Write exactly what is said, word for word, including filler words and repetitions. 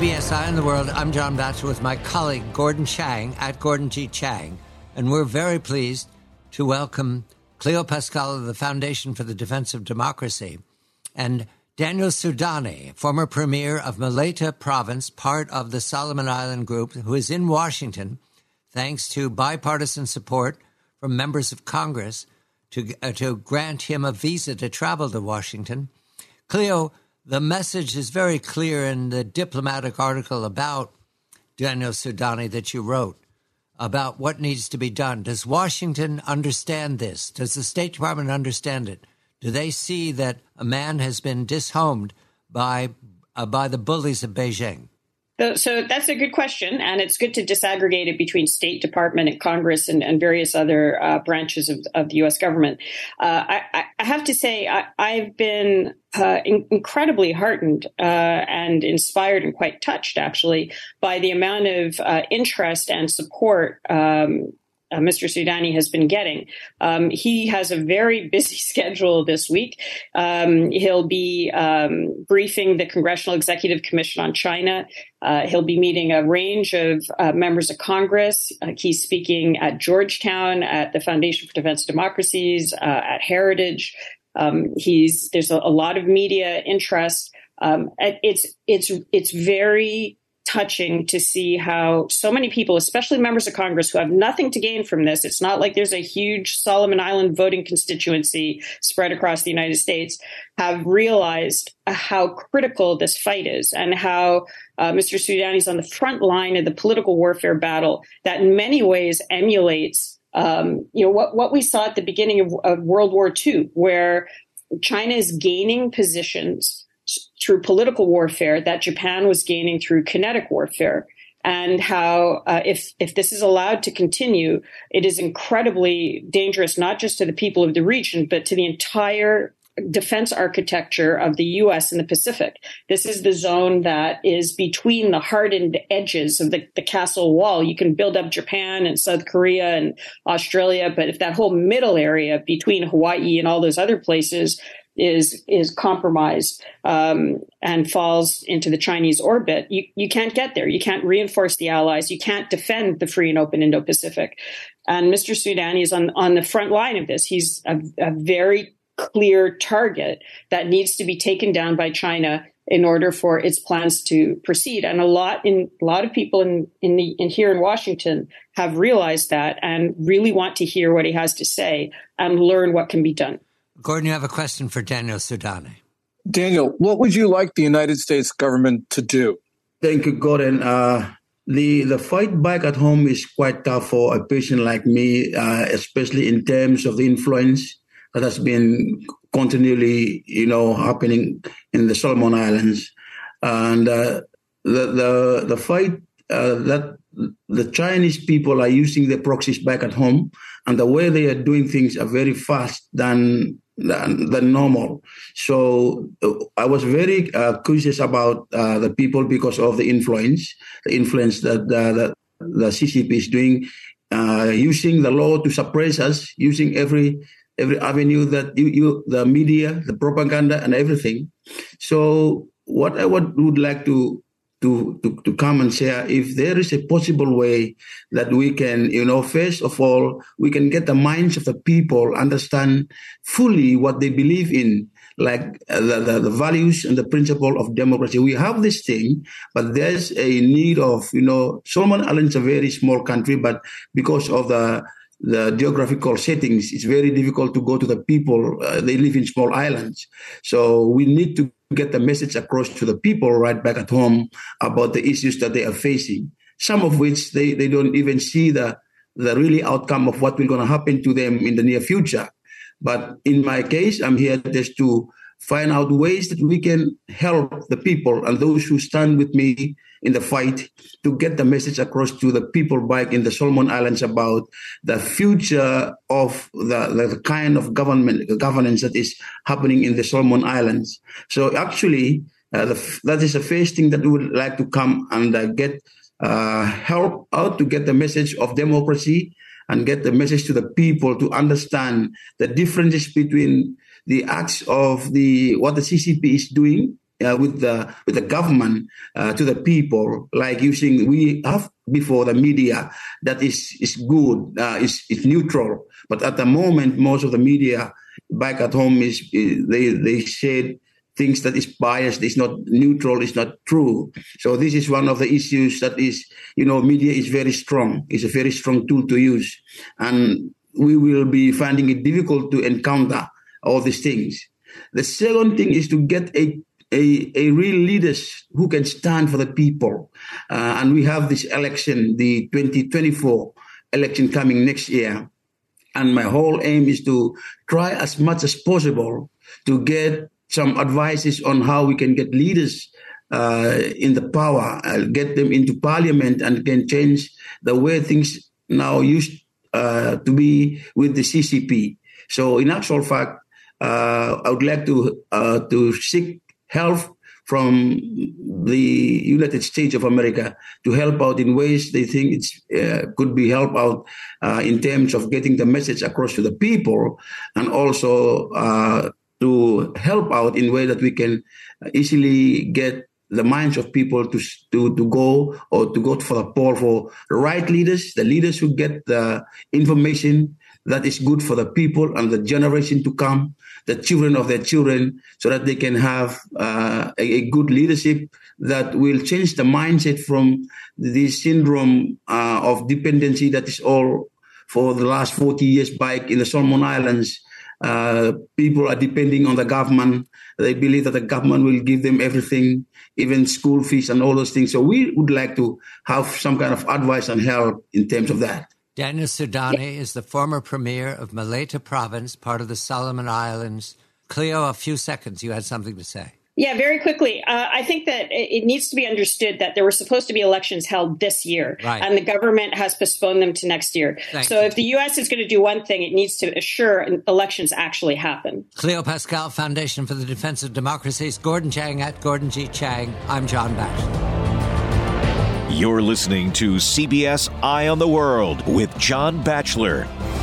B S Eye on the World. I'm John Batchelor with my colleague Gordon Chang at Gordon G. Chang. And we're very pleased to welcome Cleo Pascal of the Foundation for the Defense of Democracy and Daniel Soudani, former premier of Malaita Province, part of the Solomon Island Group, who is in Washington thanks to bipartisan support from members of Congress to, uh, to grant him a visa to travel to Washington. Cleo, the message is very clear in the diplomatic article about Daniel Soudani that you wrote about what needs to be done. Does Washington understand this? Does the State Department understand it? Do they see that a man has been dishomed by uh, by the bullies of Beijing? So, so that's a good question, and it's good to disaggregate it between State Department and Congress and, and various other uh, branches of, of the U S government. Uh, I, I have to say I, I've been uh, in, incredibly heartened uh, and inspired and quite touched, actually, by the amount of uh, interest and support um, Uh, Mister Soudani has been getting. Um, he has a very busy schedule this week. Um, he'll be um, briefing the Congressional Executive Commission on China. Uh, he'll be meeting a range of uh, members of Congress. Uh, he's speaking at Georgetown, at the Foundation for Defense of Democracies, uh, at Heritage. Um, he's there's a, a lot of media interest. Um, it's it's it's very touching to see how so many people, especially members of Congress who have nothing to gain from this. It's not like there's a huge Solomon Island voting constituency spread across the United States, have realized how critical this fight is and how uh, Mister Soudani is on the front line of the political warfare battle that in many ways emulates, um, you know, what, what we saw at the beginning of, of World War Two, where China is gaining positions through political warfare that Japan was gaining through kinetic warfare, and how uh, if if this is allowed to continue, it is incredibly dangerous, not just to the people of the region, but to the entire defense architecture of the U S and the Pacific. This is the zone that is between the hardened edges of the, the castle wall. You can build up Japan and South Korea and Australia, but if that whole middle area between Hawaii and all those other places is is compromised um, and falls into the Chinese orbit, you, you can't get there. You can't reinforce the allies. You can't defend the free and open Indo-Pacific. And Mister Soudani is on, on the front line of this. He's a, a very clear target that needs to be taken down by China in order for its plans to proceed. And a lot in a lot of people in in, the, in here in Washington have realized that and really want to hear what he has to say and learn what can be done. Gordon, you have a question for Daniel Soudani. Daniel, what would you like the United States government to do? Thank you, Gordon. Uh, the the fight back at home is quite tough for a patient like me, uh, especially in terms of the influence that has been continually, you know, happening in the Solomon Islands, and uh, the the the fight uh, that the Chinese people are using the proxies back at home, and the way they are doing things are very fast than than, than normal. So uh, I was very uh, curious about uh, the people because of the influence, the influence that uh, that the C C P is doing, uh, using the law to suppress us, using every. every avenue that you, you, the media, the propaganda and everything. So what I would, would like to, to, to, to come and share, if there is a possible way that we can, you know, first of all, we can get the minds of the people, understand fully what they believe in, like uh, the, the, the values and the principle of democracy. We have this thing, but there's a need of, you know, Solomon Islands is a very small country, but because of the the geographical settings, it's very difficult to go to the people. Uh, they live in small islands. So we need to get the message across to the people right back at home about the issues that they are facing, some of which they, they don't even see the, the really outcome of what will going to happen to them in the near future. But in my case, I'm here just to find out ways that we can help the people and those who stand with me in the fight to get the message across to the people back in the Solomon Islands about the future of the, the kind of government governance that is happening in the Solomon Islands. So actually, uh, the, that is the first thing that we would like to come and uh, get uh, help out to get the message of democracy and get the message to the people to understand the differences between the acts of the what the C C P is doing uh, with the with the government uh, to the people, like using we have before the media that is is good, uh, is is neutral. But at the moment, most of the media back at home is, is they they said things that is biased, is not neutral, is not true. So this is one of the issues that is, you know, media is very strong. It's a very strong tool to use. And we will be finding it difficult to encounter all these things. The second thing is to get a a, a real leaders who can stand for the people. Uh, and we have this election, the twenty twenty-four election coming next year. And my whole aim is to try as much as possible to get some advices on how we can get leaders uh, in the power, uh, get them into parliament and can change the way things now used uh, to be with the C C P. So in actual fact, uh, I would like to uh, to seek help from the United States of America to help out in ways they think it's uh, could be help out uh, in terms of getting the message across to the people, and also uh, to help out in a way that we can easily get the minds of people to, to, to go or to go for the poll for the right leaders, the leaders who get the information that is good for the people and the generation to come, the children of their children, so that they can have uh, a, a good leadership that will change the mindset from this syndrome uh, of dependency that is all for the last forty years back in the Solomon Islands. Uh, people are depending on the government. They believe that the government will give them everything, even school fees and all those things. So we would like to have some kind of advice and help in terms of that. Daniel Sudani is the former premier of Malaita Province, part of the Solomon Islands. Cleo, a few seconds. You had something to say. Yeah, very quickly. Uh, I think that it needs to be understood that there were supposed to be elections held this year, right, and the government has postponed them to next year. Thank so you. If the U S is going to do one thing, it needs to assure elections actually happen. Cleo Pascal, Foundation for the Defense of Democracies. Gordon Chang at Gordon G. Chang. I'm John Batchelor. You're listening to C B S Eye on the World with John Batchelor.